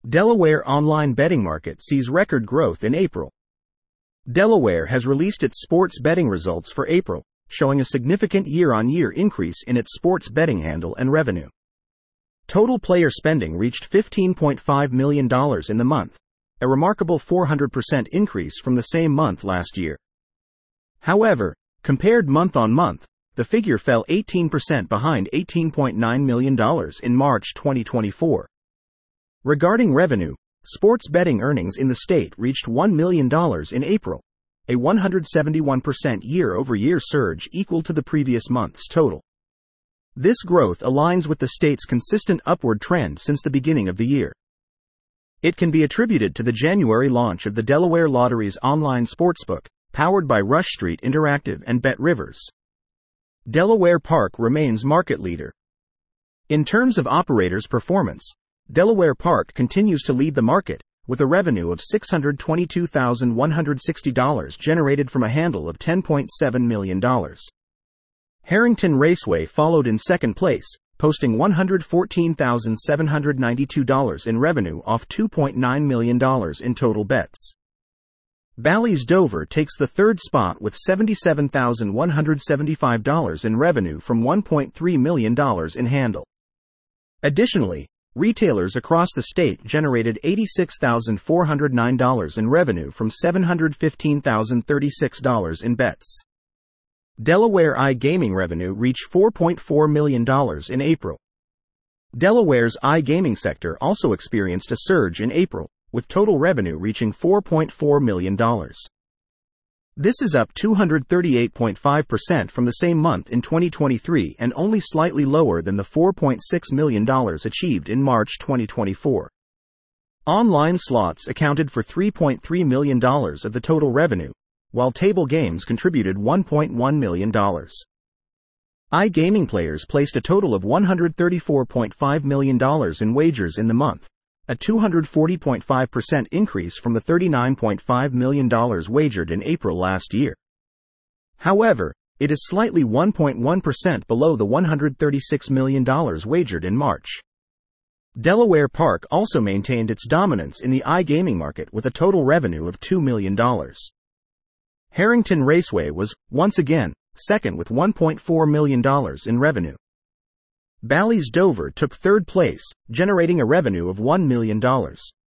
Delaware online betting market sees record growth in April. Delaware has released its sports betting results for April, showing a significant year-on-year increase in its sports betting handle and revenue. Total player spending reached $15.5 million in the month, a remarkable 400% increase from the same month last year. However, compared month-on-month, the figure fell 18% behind $18.9 million in March 2024. Regarding revenue, sports betting earnings in the state reached $1 million in April, a 171% year-over-year surge equal to the previous month's total. This growth aligns with the state's consistent upward trend since the beginning of the year. It can be attributed to the January launch of the Delaware Lottery's online sportsbook, powered by Rush Street Interactive and Bet Rivers. Delaware Park remains market leader. In terms of operators' performance, Delaware Park continues to lead the market, with a revenue of $622,160 generated from a handle of $10.7 million. Harrington Raceway followed in second place, posting $114,792 in revenue off $2.9 million in total bets. Bally's Dover takes the third spot with $77,175 in revenue from $1.3 million in handle. Additionally, retailers across the state generated $86,409 in revenue from $715,036 in bets. Delaware iGaming revenue reached $4.4 million in April. Delaware's iGaming sector also experienced a surge in April, with total revenue reaching $4.4 million. This is up 238.5% from the same month in 2023 and only slightly lower than the $4.6 million achieved in March 2024. Online slots accounted for $3.3 million of the total revenue, while table games contributed $1.1 million. iGaming players placed a total of $134.5 million in wagers in the month, a 240.5% increase from the $39.5 million wagered in April last year. However, it is slightly 1.1% below the $136 million wagered in March. Delaware Park also maintained its dominance in the iGaming market with a total revenue of $2 million. Harrington Raceway was, once again, second with $1.4 million in revenue. Bally's Dover took third place, generating a revenue of $1 million.